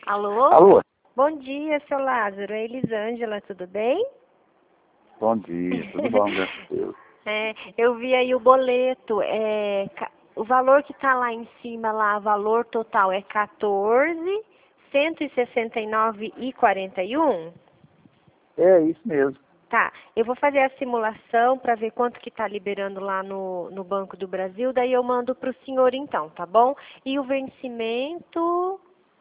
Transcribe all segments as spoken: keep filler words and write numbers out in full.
Alô? Alô? Bom dia, seu Lázaro. É Elisângela, tudo bem? Bom dia, tudo bom, graças a Deus. É, eu vi aí o boleto. É, ca- o valor que está lá em cima, lá, o valor total é quatorze, cento e sessenta e nove e quarenta e um. É isso mesmo. Tá, eu vou fazer a simulação para ver quanto que está liberando lá no, no Banco do Brasil, daí eu mando para o senhor então, tá bom? E o vencimento...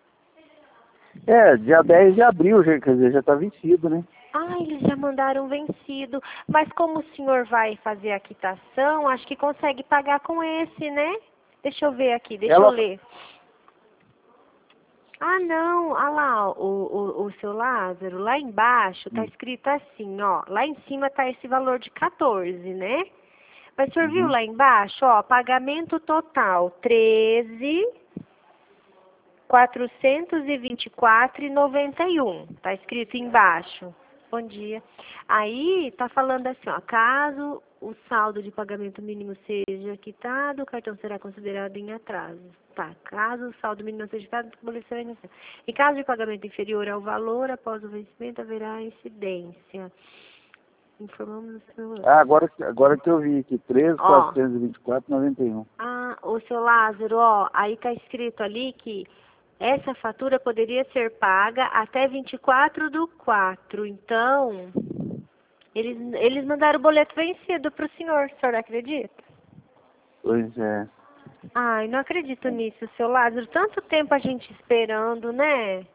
É, dia dez de abril, já, quer dizer, já está vencido, né? Ah, eles já mandaram vencido. Mas como o senhor vai fazer a quitação, acho que consegue pagar com esse, né? Deixa eu ver aqui, deixa eu Ela, ler. Ah, não. Ah lá, o, o, o seu Lázaro, lá embaixo tá Hum. escrito assim, ó. Lá em cima tá esse valor de quatorze, né? Mas o senhor viu Uhum. lá embaixo, ó, pagamento total treze, quatrocentos e vinte e quatro e noventa e um. Tá escrito embaixo. Bom dia. Aí tá falando assim, ó, caso o saldo de pagamento mínimo seja quitado, o cartão será considerado em atraso. Tá, caso o saldo mínimo não seja quitado, o boleto será iniciado. Em caso de pagamento inferior ao valor, após o vencimento haverá incidência. Informamos o senhor. Ah, agora, agora que eu vi aqui, treze, Ó, quatrocentos e vinte e quatro, noventa e um. ah, ô seu Lázaro, ó, aí tá escrito ali que essa fatura poderia ser paga até vinte e quatro do quatro. Então, eles, eles mandaram o boleto vencido pro senhor, o senhor acredita? Pois é. Ai, não acredito nisso, seu Lázaro. Tanto tempo a gente esperando, né?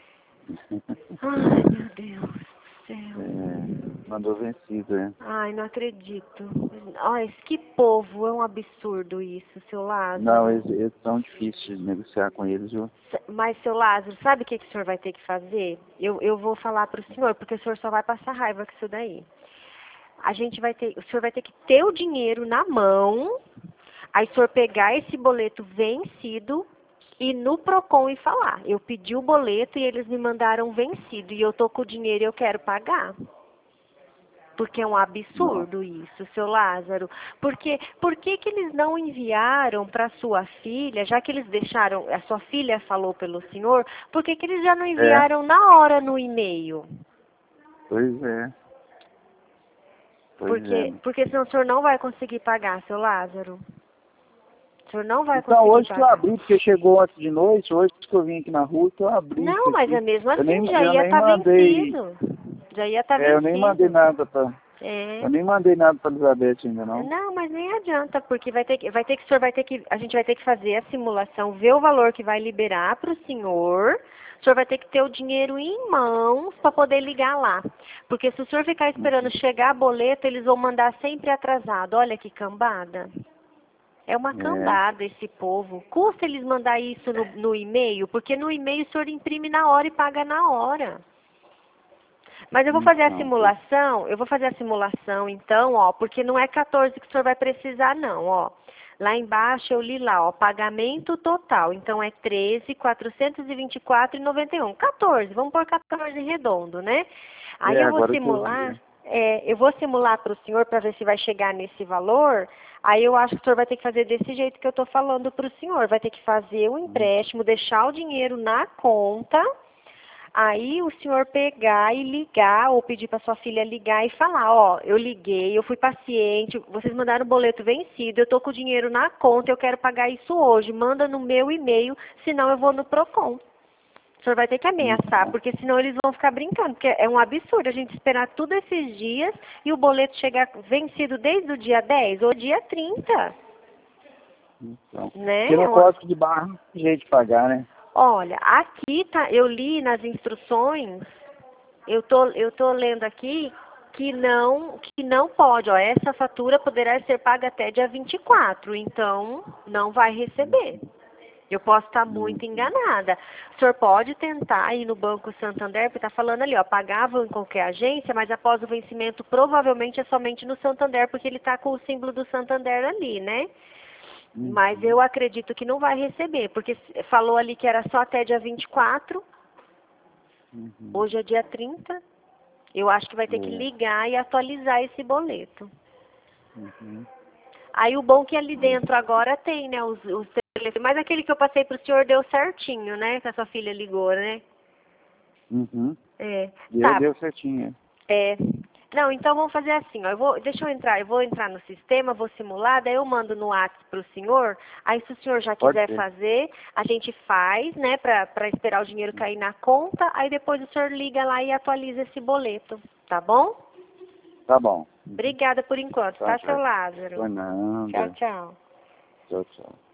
Ai, meu Deus do céu. É, mandou vencido, é. Ai, não acredito. Ai, que povo, é um absurdo isso, seu Lázaro. Não, eles, eles são difíceis de negociar com eles, viu? Mas, seu Lázaro, sabe o que, que o senhor vai ter que fazer? Eu, eu vou falar para o senhor, porque o senhor só vai passar raiva com isso daí. A gente vai ter, o senhor vai ter que ter o dinheiro na mão, aí o senhor pegar esse boleto vencido e ir no Procon e falar. Eu pedi o boleto e eles me mandaram vencido e eu tô com o dinheiro e eu quero pagar. Porque é um Não. absurdo isso, seu Lázaro. Porque por que que eles não enviaram para sua filha, já que eles deixaram, a sua filha falou pelo senhor, por que que eles já não É, enviaram na hora no e-mail? pois é. Pois Porque, é. porque senão o senhor não vai conseguir pagar, seu Lázaro. O senhor não vai Então, conseguir hoje que eu pagar. abri, porque chegou antes de noite, hoje que eu vim aqui na rua, que eu abri isso Não, mas é aqui. mesmo Eu nem, assim, já eu ia nem estar mandei, vencido. Já ia estar é, eu nem mandei vencido. nada pra... É. Eu nem mandei nada pra Elizabeth ainda, não. Não, mas nem adianta, porque vai ter que, vai ter que, o senhor vai ter que, a gente vai ter que fazer a simulação, ver o valor que vai liberar para o senhor. O senhor vai ter que ter o dinheiro em mãos para poder ligar lá. Porque se o senhor ficar esperando chegar a boleto, eles vão mandar sempre atrasado. Olha que cambada. É uma É, cambada esse povo. Custa eles mandar isso no, no e-mail, porque no e-mail o senhor imprime na hora e paga na hora. Mas eu vou fazer a então, pois- simulação, eu vou fazer a simulação então, ó, porque não é quatorze que o senhor vai precisar não, ó. Lá embaixo eu li lá, ó, pagamento total, então é treze, quatrocentos e vinte e quatro e noventa e um. quatorze, vamos pôr quatorze redondo, né? Aí é, eu vou agora que eu simular, vi. é, eu vou simular para o senhor para ver se vai chegar nesse valor. Aí eu acho que o senhor vai ter que fazer desse jeito que eu estou falando para o senhor. Vai ter que fazer o empréstimo, deixar o dinheiro na conta. Aí o senhor pegar e ligar, ou pedir para sua filha ligar e falar, ó, eu liguei, eu fui paciente, vocês mandaram o boleto vencido, eu tô com o dinheiro na conta, eu quero pagar isso hoje, manda no meu e-mail, senão eu vou no Procon. O senhor vai ter que ameaçar, Então, porque senão eles vão ficar brincando, porque é um absurdo a gente esperar tudo esses dias e o boleto chegar vencido desde o dia dez ou dia trinta, então. né? Porque É no uma- código de barra não tem jeito de pagar, né? Olha, aqui tá, eu li nas instruções, eu tô, eu tô lendo aqui que não, que não pode, ó, essa fatura poderá ser paga até dia vinte e quatro, então não vai receber. Eu posso estar muito Uhum. enganada. O senhor pode tentar ir no Banco Santander, porque está falando ali, ó, pagavam em qualquer agência, mas após o vencimento provavelmente é somente no Santander, porque ele está com o símbolo do Santander ali, né? Mas Uhum. eu acredito que não vai receber, porque falou ali que era só até dia vinte e quatro, Uhum. hoje é dia trinta. Eu acho que vai ter que É. ligar e atualizar esse boleto. Uhum. Aí o bom que ali dentro agora tem, né, os, os telefone. Mas aquele que eu passei pro senhor deu certinho, né? Que a sua filha ligou, né? Uhum. É. Deu, Tá. deu certinho. É. Não, então vamos fazer assim, ó. Eu vou, deixa eu entrar, eu vou entrar no sistema, vou simular, daí eu mando no WhatsApp pro senhor. Aí se o senhor já Pode quiser ser. fazer, a gente faz, né, pra, pra esperar o dinheiro cair na conta, aí depois o senhor liga lá e atualiza esse boleto, tá bom? Tá bom. Obrigada por enquanto, tá, Tá, seu tá. Lázaro? Foi nada. Tchau, tchau. Tchau, tchau.